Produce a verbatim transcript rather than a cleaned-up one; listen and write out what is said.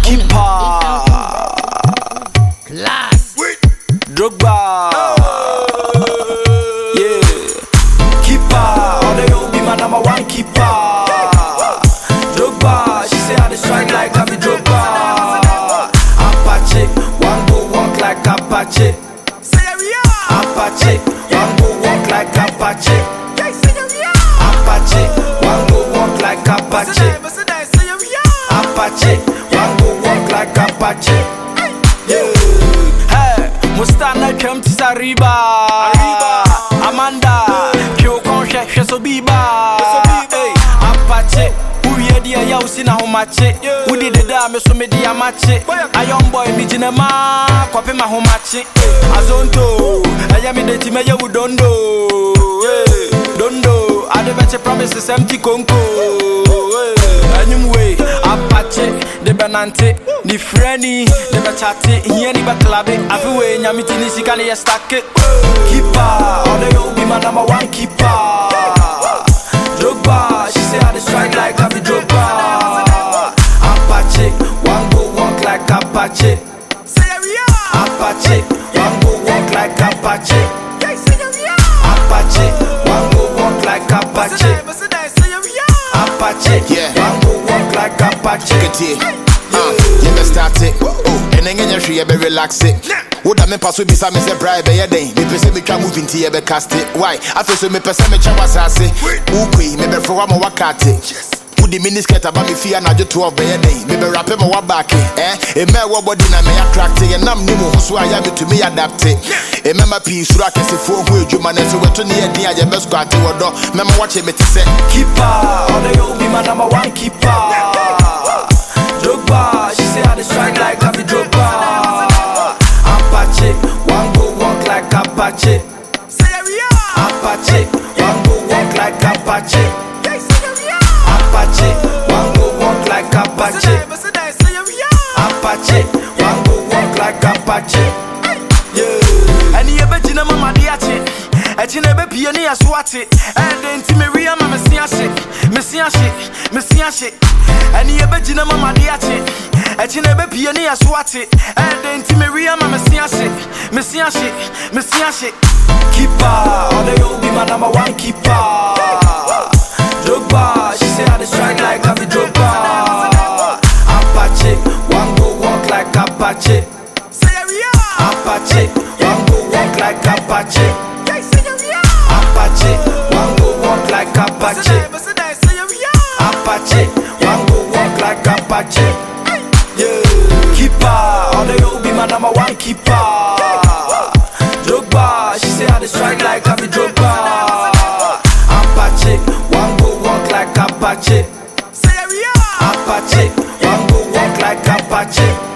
keeper. Class. Drogba. Yeah. Keeper. All the old be my number one keeper. Drogba. She say I dey strike like I be Drogba. Apache. One go walk like Apache. Apache. One go walk like Apache. Apache. One go walk like Apache. Apache. One go walk like Apache. Yeah. Hey, Mustana come to Sariba. Amanda, Kyokon Shek so biba. Hey, Apache. Who ye dear Yausina Homache? Who did the dame so me dear mache? A young boy, Mijinama, Quapima Homache. Azonto, I am in the team, you don't do. Don't do. I the better promises empty conco. Anyway, Apache, the Banante, the Frenny, the Bachate, he any baclabe, everywhere, Yamitini, Sikali, stack it. Keeper, all the old be my number one keeper. Drogba, she say I dey strike like I be Drogba. Apache, one go walk like Apache. Apache, one go walk like Apache. Apache, one go walk like Apache. Apache, one go walk like Apache. Uh, you may start it. Oh, and then you should be relax it. Would I mean pass with me some is a bribe a day? Me person me can move into your cast it. Why? I feel so me person me chawas I say. Ukui, maybe for one more wakati. Would the miniskirt about me fear na just twelve a day? Maybe wrap him a back eh? A mere body na me attract it and I'm new so I am to me adapt it. A member piece rack is a four wheel human and so we're to near near your best party or door. Member watching me to say keeper, all the old be my number one keeper. Drogba, she say I dey strike like I be Drogba. Apache, one go walk like Apache. Apache, one go walk like Apache. Apache, one go walk like Apache. Apache, one go walk like Apache. Yeah. And you bet you know mama diache. And you never be any as what it. And then Timeria mama siache, messiache, messiache. And you bet you know mama diache. And you never be any as what it. And then Timeria mama siache, messiache, messiache. Keeper, all the old be my number one keeper. Drogba, she say I dey strike like I be Drogba. Apache, one go walk like Apache. Apache, one go walk like Apache. Apache, one go walk like Apache. Apache, one go walk like Apache. Yeah. Keeper, all the old be my number one keeper. Drogba, she say I dey strike like I be Drogba. Apache, one go walk like Apache. Apache, one go walk like Apache.